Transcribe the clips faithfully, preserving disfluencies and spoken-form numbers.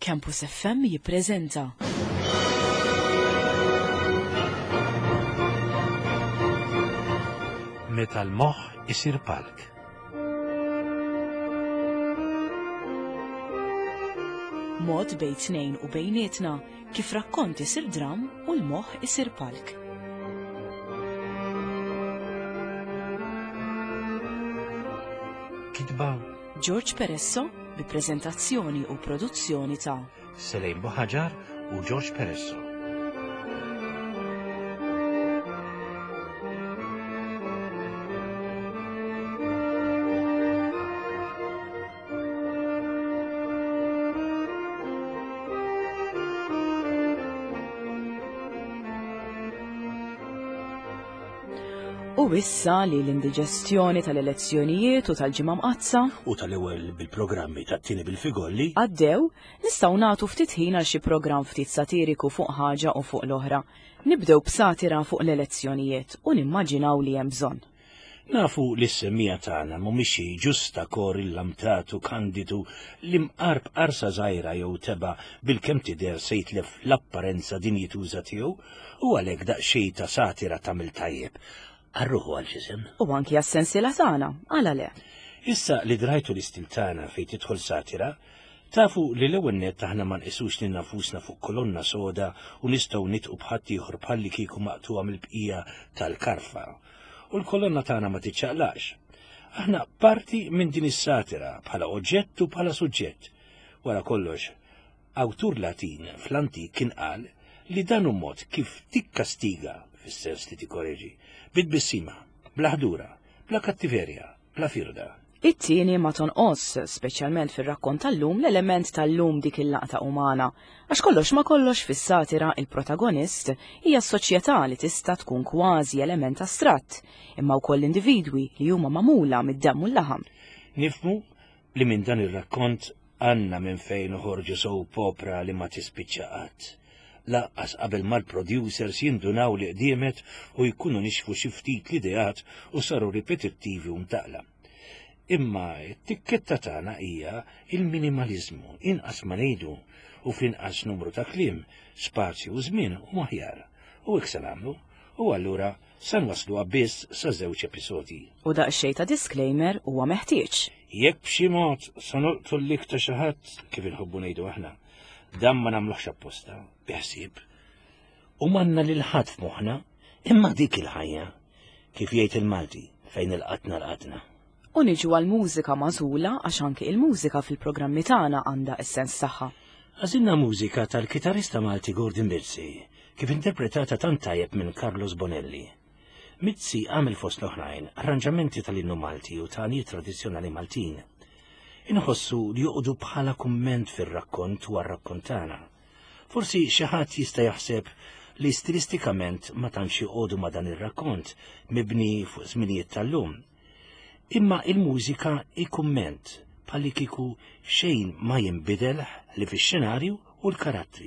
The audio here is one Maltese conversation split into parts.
Campus F M jippreżenta Meta l-moħħ isir palk. Mod bejn tnejn u bejnietna kif rakkont isir dram u l-moħħ isir palk. Kitba George Peresso bi preżentazzjoni u produzzjoni ta' Selejn Boħaġar u George Peresso. U issa li l-indiġestjoni tal-elezzjonijiet u tal-ġimgħa mqazza U tal-ewwel bil-programmi tat-tieni bil-figolli għaddew, nistgħu nagħtu ftit ħin għal xi programm ftit satiriku fuq ħaġa u fuq l-oħra. Nibdew b'satira fuq l-elezzjonijiet u nimmaġinaw li hemm bżonn. nafu li s-semmija tagħna mhumiex ġusta kor il-lamtatu kandidu li mqarb qarsa żgħira jew teba bil-kemm tidher se jitlef l-apparenza dinjituża tiegħu u għalhekk daqsxejn ta' satira tagħmel tajjeb. Arruħu għal-ġisem. U anki għas-sensiela tagħna, għala le. Issa li drajtu l-istil tagħna fejn tidħol satira, tafu li l-ewwel nett aħna ma nqisux lil nafusna fuq kolonna soda u nistgħu nitqu b'ħadd ieħor bħalli kieku maqtuha mill-bqija tal-karfa. U l-kolonna tagħna ma tiċċaqlax. Aħna parti minn din is-satira bħala oġġett u bħala suġġett. Wara kollox, awtur Latin fl-antik kien qal li dan hu mod kif tikkastiga fis-sens li tikkoreġi bid-bissima, bla ħdura, bla kattiverja, bla firda. It-tieni ma tonqos, speċjalment fir-rakkont tal-lum l-element tal-lum dik il-laqta umana, għax kollox ma kollox fis-satira il-protagonist hija s-soċjetà li tista' tkun kważi element astratt, imma wkoll individwi li huma magħmula mid-demm u l-laħam. Nifmu li minn dan ir-rakkont għandna minn fejn uħorġu soap opera li ma tispiċċa qatt. Laqqas qabel mal-producers jindunaw li qdiemet u jkunu nixfu xi ftit l-ideat u saru ripetittivi u mtaqla. Imma t-tikketta tagħna hija il-minimaliżmu, inqas ma ngħidu u f'inqas numru ta' kliem, spazju u żmien u aħjar. U hekk se nagħmlu, u allura se nwaslu biss sa żewġ episodji. U daqsxejn ta' disclaimer huwa meħtieġ. Jekk b'xi mod se noqtu l-lik ta' xi ħadd kif inħobbu ngħidu aħna. Dan ma nagħmluhx apposta, biħsieb. U manna lil ħadd f'moħħna, imma dik il-ħajja kif jgħid il-Malti fejn il-qatna l-qatna. U niġu għal-mużika magħżula għax anke il-mużika fil-programmi tagħna għandha essens tagħha. Għażilna mużika tal-kitarista Malti Gordon Bizzi, kif interpretata tant tajjeb minn Carlos Bonelli. Bizzi għamel fost l-oħrajn arranġamenti tal-innu Malti u tagħnijiet tradizzjonali Maltin. Inħossu li joqdu bħala kumment fir-rakkont u għar-rakkontana. Forsi xi ħadd jista' jaħseb li stilistikament ma tantx joqogħdu ma' dan ir-rakkont mibni fuq żminijiet tal-lum. Imma il-mużika hi kumment bħalli kieku xejn ma jinbidel li fix-xenarju u l-karattri.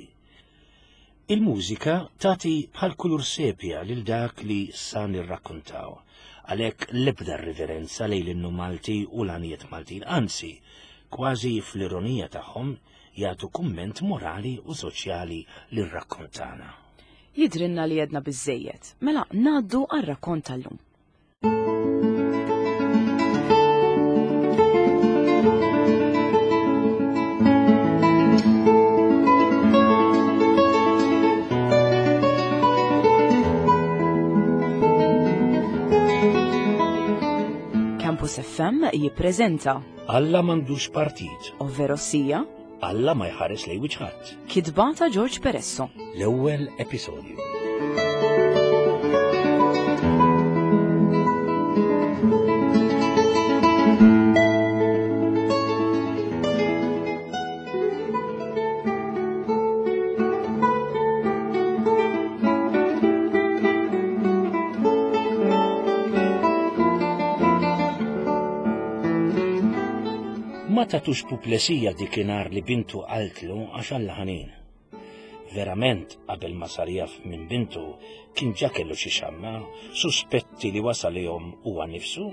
Il-mużika tagħti bħal kulur sepja lil dak li sa nirrakkontaw. Għalhekk l-ebda riverenza lejn l-innu Malti u l-għanijiet Maltin, anzi, kważi fl-ironija tagħhom jagħtu kumment morali u soċjali lir-rakkontana. Jidrinna li jedna biżejjed, mela ngħaddu għar-rakkont tal-lum. Campus F M jippreżenta Alla m'għandux partit, ovvero sija Alla ma jħares lejn wiċħadd. Kitba ta' George Peresso. L-ewwel episodju. Ma tatux puplesija dikinar li bintu qaltlu għax Alla ħanin. Verament qabel ma sar jaf minn bintu kien ġa kellu xi xamma, suspetti li wasal jom huwa nnifsu,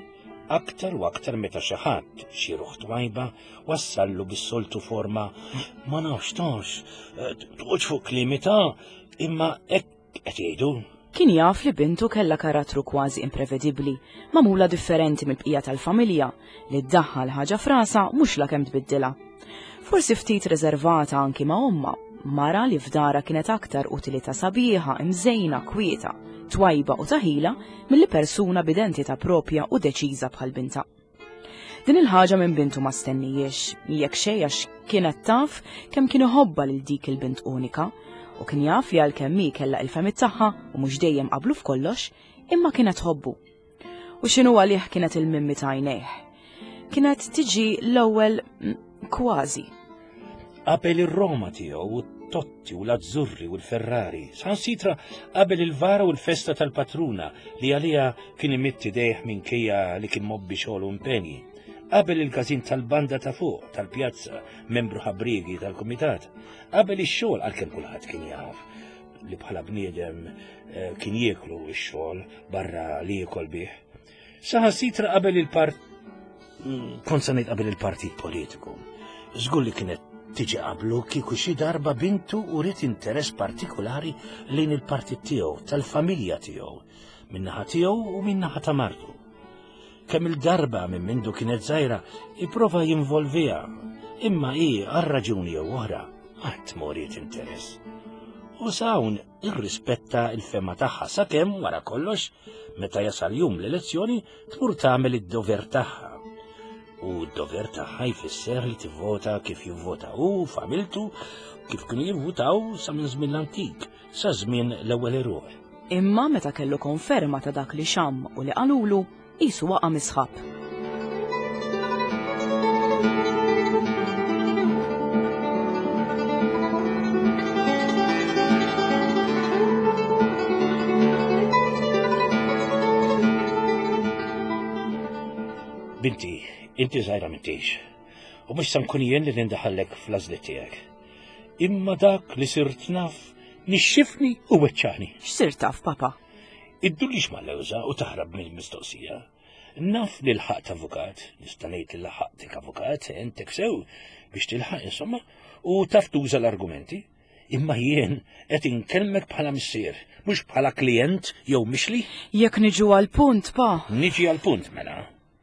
aktar u aktar meta xi ħadd xi ruħ twajba wassallu bis-soltu forma ma nafx tafx, tuqgħodx fuq klimita, imma hekk qed jgħidu. Kien jaf li bintu kellha karattru kważi imprevedibbli, magħmula differenti mill-bqija tal-familja li ddaħħal ħaġa frasa mhux la kemm tbiddilha. Forsi ftit riservata anki ma' omma, mara li f'dara kienet aktar utilità sabiħa, imżejna, kwieta, twajba u taħila milli persuna b'identità propja u deċiża bħal binta. Din il-ħaġa minn bintu ma stennijiex, jekk xejn għax kienet taf kemm kien iħobba lil dik il-bint unika, u kien jaf li għalkemm hi kellha il-femit tagħha u mhux dejjem qablu f'kollox, imma kienet ħobbu. U x'inhu għalih kienet il-mimmi ta' għajnejh. Kienet tiġi l-ewwel kważi. Qabel ir-Roma tiegħu u t-Totti u l-Azzurri u l-Ferrari, sansitra qabel il-vara u l-festa tal-patruna li għalija kien imitti dejh minkejja li kien mobbi xogħol u impenji. Qabel il-każin tal-banda ta' fuq, tal-pjazza, membru ħabrigi tal-kumitat, qabel ix-xogħol għalkemm kulħadd kien jaf li bħala bniedem kien jieklu x-xogħol barra li jiekol bih. Saħansitra qabel il-part konsa ngħid qabel il-partit politiku. Żgur li kienet tiġi qablu kieku xi darba bintu u rid interess partikolari lejn il-partit tiegħu, tal-familja tiegħu, min-naħa tiegħu u min-naħa ta' martu. Kemm il-darba minn mindu kienet żgħira ipprova jinvolviha, imma hi għal raġuni jew oħra qatt moriet interess. U sawn irrispetta l-fema tagħha sakemm wara kollox meta jasal jum l-elezzjoni tmur tagħmel id-dover tagħha. U d-dover tagħha jfisser li tivvota kif jivvota hu familtu kif kienu jivvutaw sa minn żmien l-antik, sa żmien l-ewwel iruħ. Imma meta kellu konferma ta' dak li xam u li qalulu qisu waqa' misħab. Binti, inti żgħira m'intix, u mhux se nkun jien li nindaħallek fl-għażliet tiegħek. Imma dak li sirt naf nixxifni u weċċani. X'sirt taf, papa? Iddulix mal-lewża u taħrab mill-mistoqsija. Naf li l-ħaqt avukat, nista' ngħid li l-ħaqtek avukat, entek sew biex tilħaq insomma, u taf tuża l-argumenti. Imma jien qed inkellmek bħala missier, mhux bħala klijent jew mixli. Jekk niġu għall-punt, pa. Niġi għall-punt mela.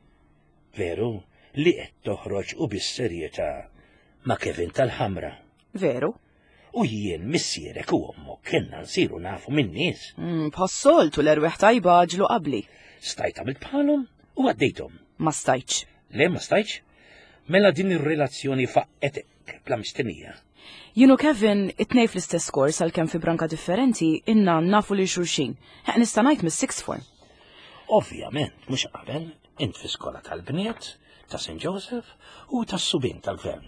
Veru li qed toħroġ u bis-serjetà ma' Kevin tal-Ħamra. Veru. U jien missierek u ommok kienna nsiru nafu minn nies. Bħassoltu l-erweħ tajba ġlu qabli. Stajt għamilt bħalhom u għaddejthom. Ma stajtx. Le ma stajtx? Mela din ir-relazzjoni faqqetek bla mistennija. Jienu Kevin it-tnej fl-istess kors għalkemm fi branka differenti inna nafu li xulxin. Ħaq nista' ngħid mis-sixth form. Ovvjament, mhux qabel, int fi skola tal-bniet, ta' Saint Joseph u tas-subin tal-Gvern.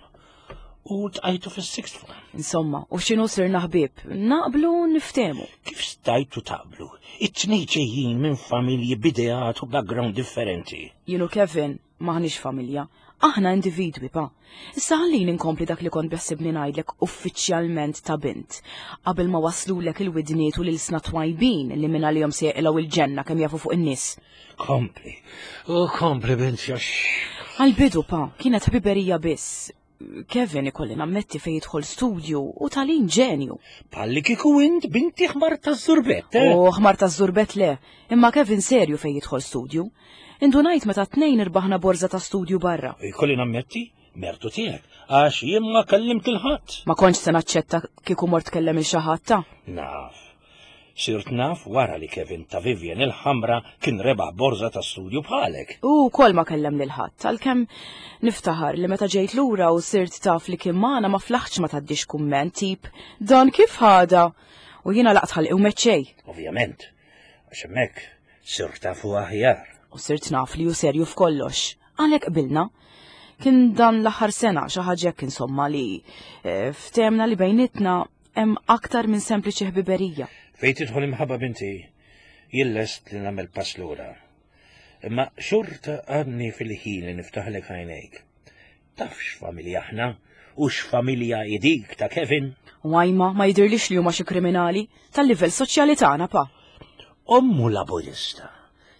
U tqajtu fis-sixth form. Insomma, u x'inhu sirna ħbieb, naqblu niftehmu. Kif stajtu taqblu? It-tnej ġejjin minn familji b'idejat u background differenti. Jienu Kevin, maħniex familja, aħna individwi pa. Issa ħallin inkompli dak li kont beħsibni ngħidlek uffiċjalment ta' bint, qabel ma waslulek il-widniet u l-ilsna twajbin li minn għalihom se jaqilgħu il-ġenna kemm jafu fuq in-nies. Kompli, u kompli bint jax. Għal-bidu pa, kienet ħbiberija biss. Kevin ikolli nammetti fejn jidħol studju u talin ġenju. Palli kieku int binti ħmar ta' żurbett, eh? Oh, ħmar ta' żurbett le, imma Kevin serju fejn jidħol studju. Indunajt meta tnejn irbaħna borza ta' studju barra. Ikolli nammetti, mertu tiegħek, għax jien ma kellimt il-ħadd. Ma kontx se naċċetta kieku mort kellem il-xi ħadd ta'. Naf. Sirt naf wara li Kevin ta' Vivian il-ħamra kien rebaħ borza ta' studju bħalek. U kol ma kellem lil ħadd, għalkemm niftaħar li meta ġejt lura u sirt taf li kien magħna ma flaħx ma taddix kumment tip dan kif ħada u jiena laqtħal u meċċej. Ovvjament, għax hemmhekk sirt tafu aħjar. U sirt naf li hu serju f'kollox, għalhekk qbilna. Kien dan l-aħħar sena xi ħaġa hekk insomma li ftemna li bejnietna hemm aktar minn sempliċi ħbiberija. Fejn tidħol imħabba binti, jillest li nagħmel pass lura. Imma xorta għadni fil-ħin li niftaħlek għajnejk. Taf x'familja aħna u x'familja idik ta' Kevin? U għajma ma jidirlix li huma xi kriminali tal-livell soċjali tagħna pa. Ommu laburista.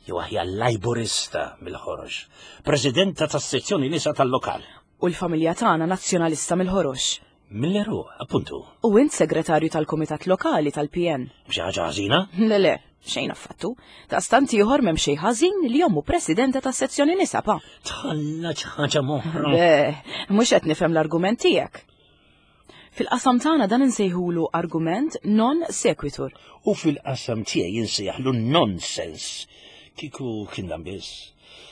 jew aħjar Lajburista mill-ħorox, Presidenta tas-sezzjoni nisa tal-lokal. U l-familja tagħna nazzjonalista mill-ħorox. Mill-Eru, appuntu. U int segretarju tal-Kumitat Lokali tal-P N. B'xi ħaġa ħażina? Le le, xejn affattu. Ta' stant ieħor m'hemm xejn ħażin li jommu Presidenta tas-sezzjoni nisa pa. Tħalla xi ħaġa moħra. Le, mhux qed nifhem l-argument tiegħek. Fil-qasam tagħna dan insejħulu argument non sequitur. U fil-qasam tiegħi jinsejħlu nonsense. Kiku kien dan biss.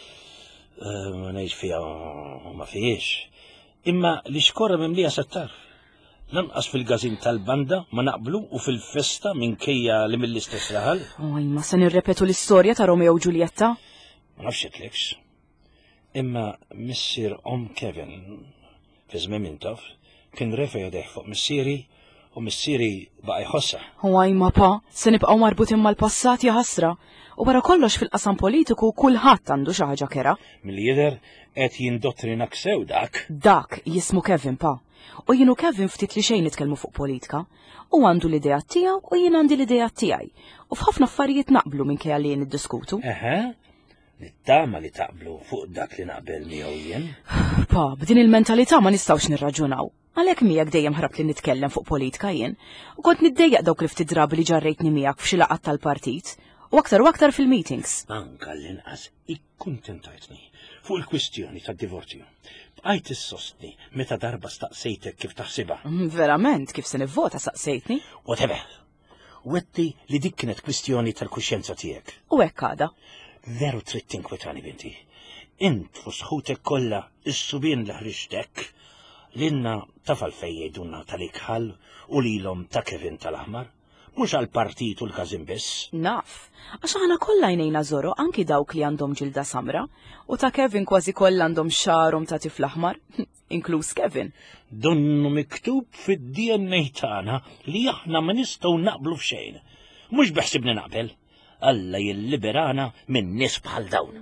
Ma ngħidx fiha ma fihiex. Imma li xkorra mimlija sattar. Lanqas fil-gazin tal-banda ma naqblu u fil-festa minkejja li mill-istess raħal. Oj, ma se nirrepetu l-istorja ta' Romeo u Giulietta? Ma nafx etlekx. Imma missier Om Kevin fi żmien mintof kien refa jadeħ fuq missieri u missieri baqa' jħossa. Oj, ma pa, se nibqgħu marbutin mal-passat ja ħasra. U wara kollox fil-qasam politiku kulħadd għandu xi ħaġa kera. Mill-jidher qed jindottrinak sew dak. Dak jismu Kevin pa. U jienu Kevin ftit li xejn nitkellmu fuq politika. U għandu l-idea tiegħu u jien għandi l-idea tiegħi. U f'ħafna affarijiet naqblu minkejja li niddiskutu. Eħe, nittama li taqblu fuq dak li naqbel miegħu jien. Pa, b'din il-mentalità ma nistgħux nirraġunaw. Għalhekk miegħek dejjem ħrabt li nitkellem fuq politika jien. U kont niddejjaq dawk li ftit drabi li ġarrejtni miegħek f'xi laqgħat tal-partit. U aktar u aktar fil-meetings. Anka l-inqas ikkuntentajtni fuq il-kwistjoni tad-divorzju. Bqajt issostni meta darba staqsejtek kif taħsibha. Verament, kif se nivvota staqsejtni? Whatever. Wetti li dik kienet kwistjoni tal-kuxjenza tiegħek. U hekk għada. Veru trid tinkwetani binti. Int fu sħutek kollha is-subien li ħriġtek l-inna tafal fejn jgħidulna tal-ikħal u lilhom ta' Kevin tal-Aħmar. Mhux għall-partit u l-każin biss. Naf, għax aħna kollha jnejna żoru anki dawk li għandhom ġilda samra u ta' Kevin kważi kollha għandhom xarhom ta' tifl aħmar, inkluż Kevin. Donnu miktub fid-D N A tagħna li aħna ma nistgħu naqblu f'xejn. Mhux beħsibni naqbel. Alla jilliberana minn nies bħal dawn.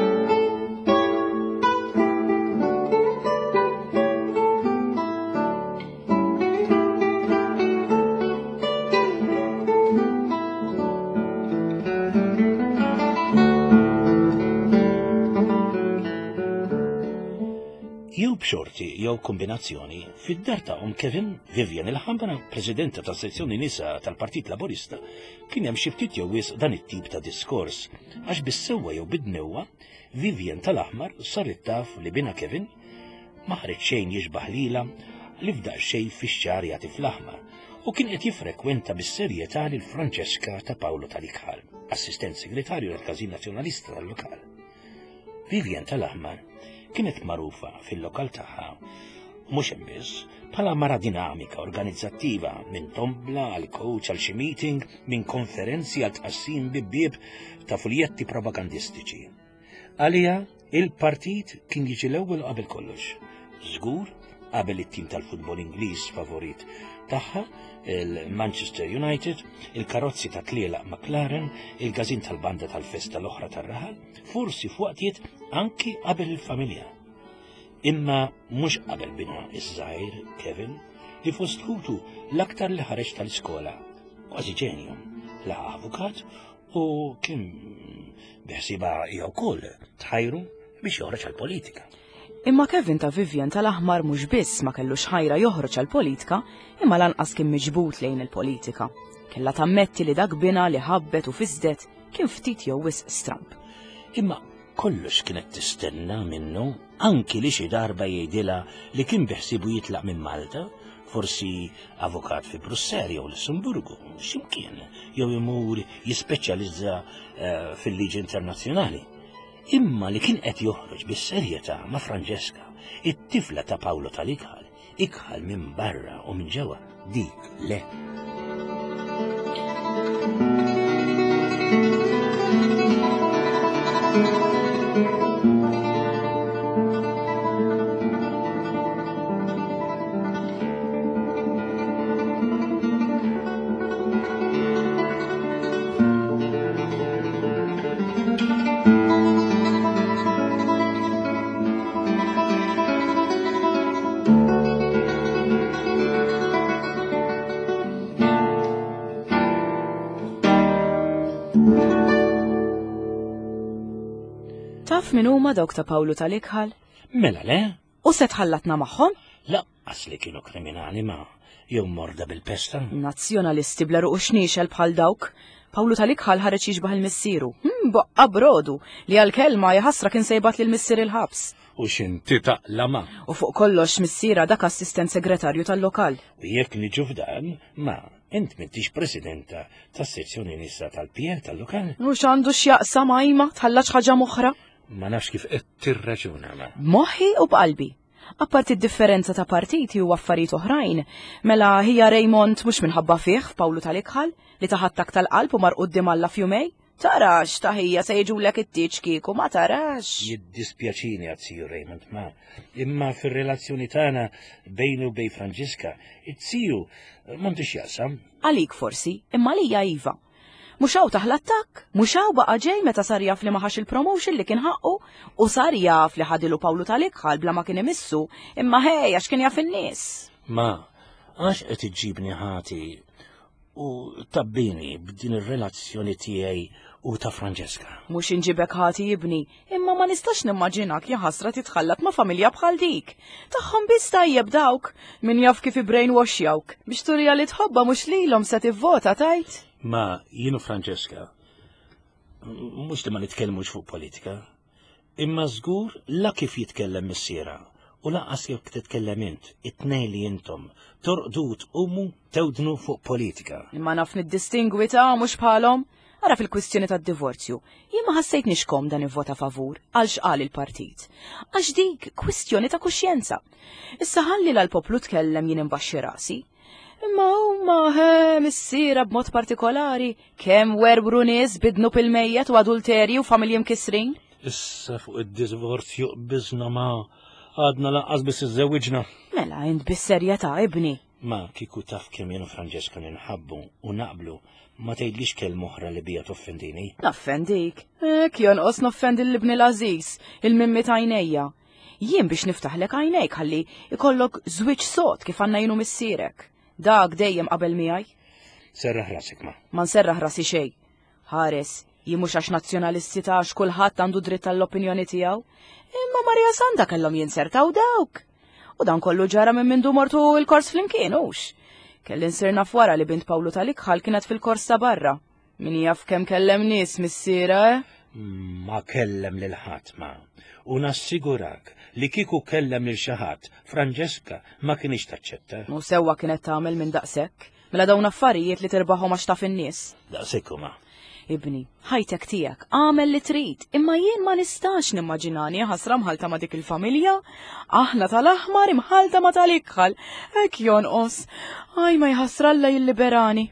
Jew b'xorti jew kombinazzjoni fid-dar ta' Om Kevin, Vivian il-ħambra, Presidenta ta' sezzjoni nisa tal-Partit Laburista, kien hemm xi ftit jew wisq dan it-tip ta' diskors għax bissewwa jew bidnewwa Vivian tal-Aħmar saret taf li bina Kevin ma ħareġ xejn jiġbaħ lilha li fdaq xejn fix-xahar jagħti fl-aħmar u kien qed jiffrekwenta bis-serjetà lil Franceska ta' Paolo tal-Ikħal, assistent segretarju tal-Każin Nazzjonalista tal-lokal. Vivian tal-Aħmar kienet magħrufa fil-lokal tagħha mhux hemm biss bħala mara dinamika organizzattiva minn tombla għal coach għal xi meeting, minn konferenzi għal tqassim bibbieb ta' fuljetti propagandistiċi. Għaliha il-partit kien jiġi l-ewwel qabel kollox. Żgur qabel it-tim tal-futbol Ingliż favorit tagħha, il-Manchester United, il-karozzi ta' tlielaq McLaren, il-gazin tal-banda tal-festa l-oħra tar-raħal, forsi f'waqtiet anki qabel il-familja. Imma mhux qabel bina iż-żgħir Kevin li fost ħutu l-aktar li ħareġ tal-iskola, kważi ġenju, laħa avukat u kien beħsiba jew ukoll tħajru biex joħroġ għall-politika. Imma Kevin ta' Vivian tal-Aħmar mhux biss ma kellux ħajra joħroġ għall-politika, imma lanqas kien miġbut lejn il-politika. Kella tammetti li dak bina li ħabbet u fiżdet kien ftit jew wisq stramp. Imma kollox kienet tistenna minnu anki li xi darba jgħidilha li kien beħsibu jitlaq minn Malta, forsi avukat fi Brussell jew Lussemburgu, x'imkien, jew imur jispeċjalizza uh, fil-liġi internazzjonali. Imma li kien qed joħroġ bis-serjetà ma' Franceska, it-tifla ta' Paolo tal-Ikħal, ikħal minn barra u minn ġewwa, dik le. Taf min huma dawk ta' Pawlu tal-Ikħal? Mela le? U se tħallatna magħhom? Laqqas li kienu kriminali ma jew morda bil-pesta. Nazzjonalisti bla ruq xniexel bħal dawk. Pawlu tal-Ikħal ħareġ jiġbaħ il-missieru. Hmm, boqqa brodu li għal-kelma jaħasra kien sejbat lil missier il-ħabs. U xinti taqla ma. U fuq kollox missiera dak assistent segretarju tal-lokal. U jekk niġu f'dan, ma, int m'intix presidenta tas-sezzjoni nisa tal-P R tal-lokal. U x'għandu x'jaqsam Ajma tħallax ħaġa moħra? Ma nafx kif qed tirraġuna ma. Moħħi u b'qalbi. Apparti d-differenza ta' partiti u affarijiet oħrajn, mela hija Raymond mhux minħabba fih f'Pawlu tal-Ikħal li taħattak tal-qalb u mar quddiem alla fjumej? Tarax taħija se jiġulek it-tieġ kieku ma tarax. Jiddispjaċini għazziju Raymond ma, imma fir-relazzjoni tagħna bejnu bej Franġiska, it-siju m'għandux jaqsam. Għalik forsi, imma lija iva. Muxaw taħlattak, muxaw baqa ġej meta sar jaf li maħax il-promotion li kien ħaqqu u sar jaf li ħadilu Pawlu tal-Ikħal bla ma kien imissu, imma ħej għax kien jaf in-nies. Ma, għax qed iġġibni ħati u tabbini b'din ir-relazzjoni tiegħi u ta' Franġeska. Mhux inġibek ħati jibni, imma ma nistax nimmaġinak jaħasra titħallat ma' familja bħal dik. Tagħhom biss tajjeb dawk, min jaf kif i-brainwash jawk biex turija li tħobba mhux lilhom se tivvota tajt. Ma jienu Franġeska, mhux li ma nitkellmux fuq politika, imma żgur la kif jitkellem missiera u laqas jekk titkellem int, it-tnejn li intom torqdut umu tewdnu fuq politika. Imma naf niddistingwi ta' mhux bħalhom. Ara fil-kwistjoni tad-divorzju, jien ma ħassejt nixkom dan ivvota favur għal xqal il-partit. Għax dik kwistjoni ta' kuxjenza. Issa ħalli l-poplu tkellem jien imbaxxi rasi. Imma huma he missiera b'mod partikolari kemm werbru nies bidnu pil-mejjet u adulterji u familji mkisrin. Issa fuq id-divorzju biżna ma għadna laqqas biss iżżewwiġna. Mela int bis-serjetà ibni. Ma kieku taf kemm jienu Franġeska ninħabbu u naqblu ma tgħidlix kelm oħra li bija toffendini. Naffendik. Ek jonqos noffendi l-ibni l-Aziz, il-mimmi ta' għajnejja. Jien biex niftaħlek għajnejk ħalli ikollok żwieġ sod kif għandna jienu missierek. Dak dejjem qabel miegħi. Serraħ rasik ma. Ma nserraħ rasi xejn. Ħares, jien mhux għax nazzjonalisti ta' għax kulħadd għandu dritt tal-opinjoni tiegħu. Imma Marja Sanda kellhom jinsertaw dawk. U dan kollu ġara minn mindu mortu l-kors flimkien hux. Kelli nsirna fwara li bint Pawlu tal-Ikħal kienet fil-kors ta' barra. Min jaf kemm kellem nies missiera, eh? Ma kellem lil ħadd ma. U nassigurak li kieku kellem lil xi ħadd, Franġeska ma kienx taċċetta. U sewwa kienet tagħmel minn daqshekk, mela dawn affarijiet li tirbaħhom għax taf in-nies. Daqshekk huma. Ibni, ħajtek tiegħek, għamel li trid, imma jien ma nistax nimmaġinani ħasra mħalta ma dik il-familja, aħna tal-aħmar imħalta ma tal-Ikħal, hekk jonqos, aj ma jħassralla jilliberani.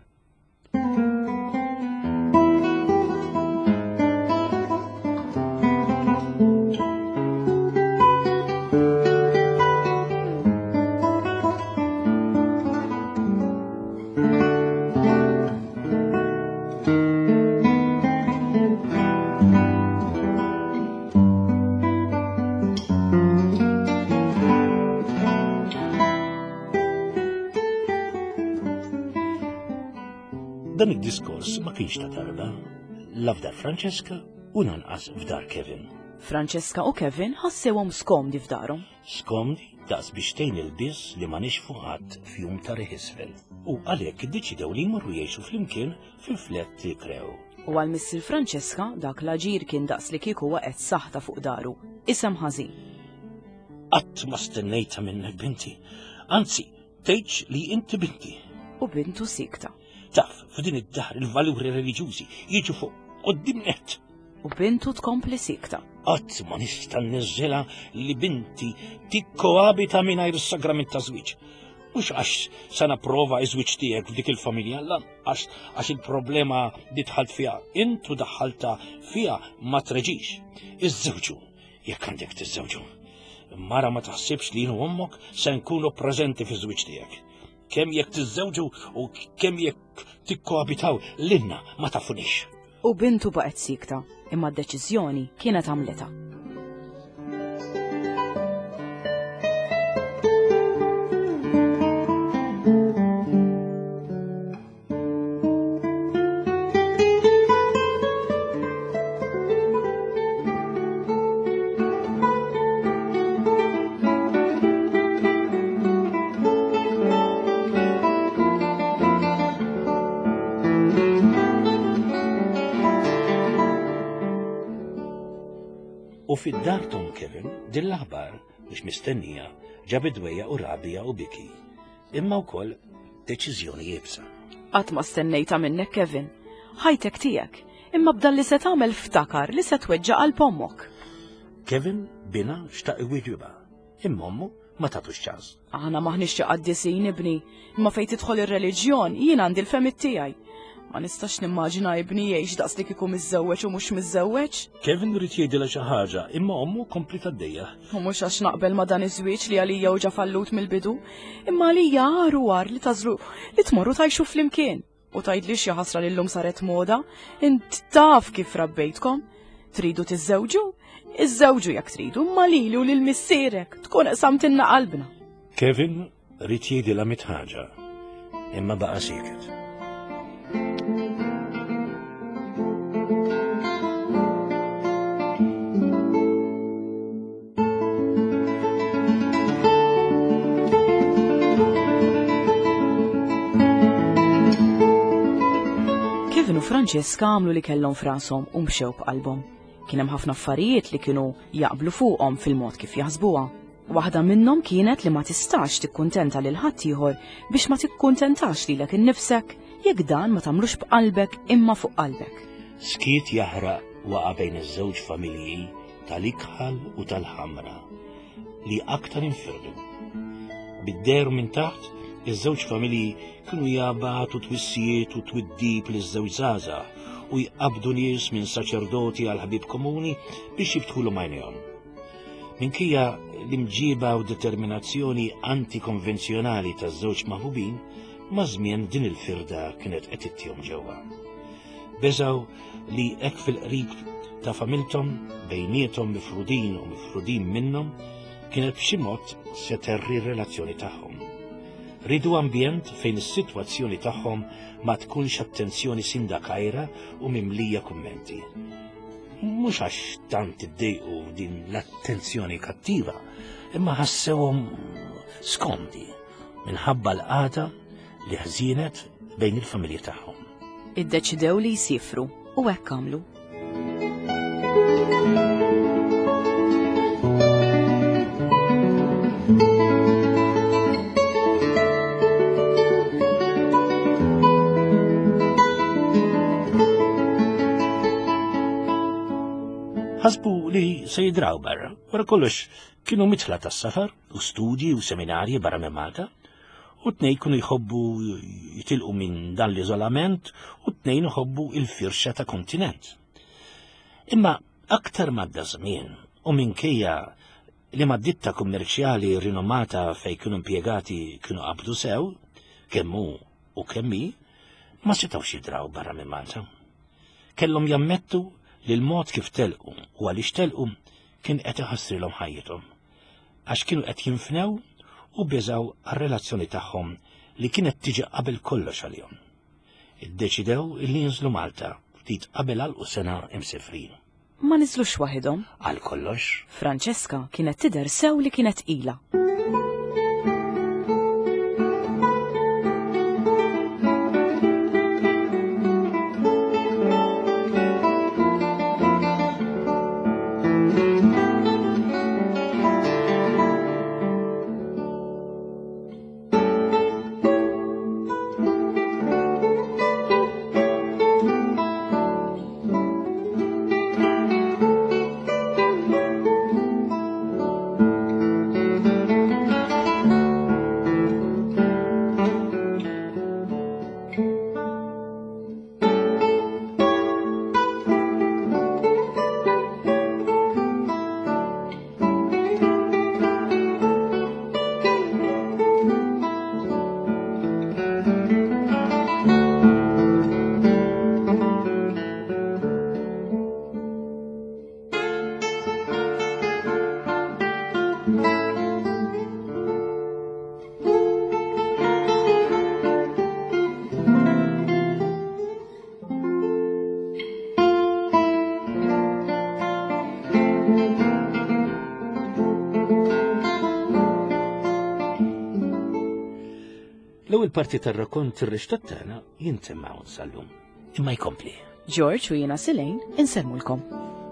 Dan id-diskors ma kienx ta' darba, la f'dar Franġeska u nanqas f'dar Kevin. Franġeska u Kevin ħassewhom skomdi f'darhom. Skomdi daqs biex tgħin il-biss li ma nixfu ħadd fjum ta' riħisfel. U għalhekk iddeċidew li jmorru jgħixu flimkien fil-flett li krew. U għal missier Franġeska dak l-aġir kien daqs li kieku waqgħet saħta fuq daru, isem ħażin. Qatt ma stennejta minnek binti, anzi tgħidx li inti binti. U bintu sikta. Taf, f'din id-daħr il-valuri reliġjużi jiġu fuq qoddim net. U bintu tkompli sikta. Qatt ma nista' nniżżilha li binti tikkoabita mingħajr is-sagrament ta' żwieġ. Mhux għax se napprova ż-żwieġ tiegħek f'dik il-familja, lanqas għax il-problema li dħalt fiha intu daħħalta fiha ma treġix. Iż-żewġu, jekk għandek tiżżewġu. Mara ma taħsibx li jien u ommok se nkunu preżenti fiż-żwieġ tiegħek. Kemm jekk tiżżewġu u kemm jekk tikkoabitaw lilna ma tafunix. U bintu baqgħet sikta, imma d-deċiżjoni kienet għamleta. U fid-dar Tom Kevin din l-aħbar biex mistennija ġabet dwejja u rabija u biki. Imma wkoll deċiżjoni jibsa. Qatt ma stennejta minnek Kevin. Ħajtek tiegħek, imma b'dan li se tagħmel ftakar li se tweġġa' qalb ommok. Kevin bina xtaq iwieġibha, imma ommu ma tatux ċans. Aħna maħniex xi qaddisin ibni, imma fejn tidħol ir-reliġjon jien għandi l-femmit tiegħi. Ma nistax nimmaġina ibni jgħix daqs li kieku miżżewweġ u mhux miżżewweġ. Kevin rrid jgħidilha xi ħaġa, imma ommu kompli taddejja. U mhux għax naqbel ma dan iż-żwieġ li għalija ġa fallut mill-bidu, imma għalija għar u għar li tażlu li tmorru tajxu flimkien. U tgħidli xi ħasra li llum saret moda, int taf kif rabbejtkom. Tridu tiżżewġu? Iżżewġu jekk tridu, imma lilu lil missierek tkun qsamtilna qalbna. Kevin rrid jgħidilha mit ħaġa, imma baqa' sieket. Kevin u Franċeska għamlu li kellhom f'rashom u mxew b'qalbhom. Kien hemm ħafna affarijiet li kienu jaqblu fuqhom fil-mod kif jaħsbuha. Waħda minnhom kienet li ma tistax tikkuntenta lil ħadd ieħor biex ma tikkuntentax lilek innifsek jekk dan ma tagħmlux b'qalbek imma fuq qalbek. Skiet jaħraq waqa' bejn iż-żewġ familji tal-ikħal u tal-ħamra li aktar infirdu. Bid-deru minn taħt iż-żewġ familji kienu jabagħtu twissijiet u twiddib liż-żewġ żgħażagħ u jqabdu nies minn saċerdoti għal ħbib komuni biex jibtħulhom għajnejhom. Minkejja l-imġiba u determinazzjoni antikonvenzjonali taż-żewġ maħbubin, ma' żmien din il-firda kienet qed ittihom ġewwa. Beżgħu li hekk fil-qrib ta' familthom bejniethom mifrudin u mifrudin minnhom kienet b'xi mod se terri r-relazzjoni tagħhom. Ridu ambjent fejn is-sitwazzjoni tagħhom ma tkunx attenzjoni sindakajra u mimlija kummenti. Mhux għax tant iddejqu din l-attenzjoni kattiva, imma ħassewhom skomdi minħabba l-qagħda li ħżienet bejn il-familji tagħhom. Iddeċidew li jsifru u hekk għamlu. Ħasbu li se jidraw barra, wara kollox kienu mitla tas-safar u studji u seminarji barra minn Malta, u tnejn kienu jħobbu jitilqu minn dan l-iżolament u tnejn iħobbu il-firxa ta' kontinent. Imma aktar madda żmien u minkejja li mad-ditta kummerċjali rinomata fejn kienu impjegati kienu qabdu sew, kemm hu u kemm hi, ma setgħux jidraw barra minn Malta. Kellhom jammettu li l-mod kif telqu u għaliex telqu kien qed iħassrilhom ħajjithom, għax kienu qed jinfnew u beżgħu għar-relazzjoni tagħhom li kienet tiġi qabel kollox għalihom. Iddeċidew li jinżlu Malta ftit qabel għalqu sena imsifrin. Ma niżlux waħedhom. Għal kollox. Franċeska kienet tidher sew li kienet qila. L-ewwel parti tar-rakont ir-rixtat tagħna jintemma' nsallum. Imma jkompli. George u jiena Silejn insemmulkom.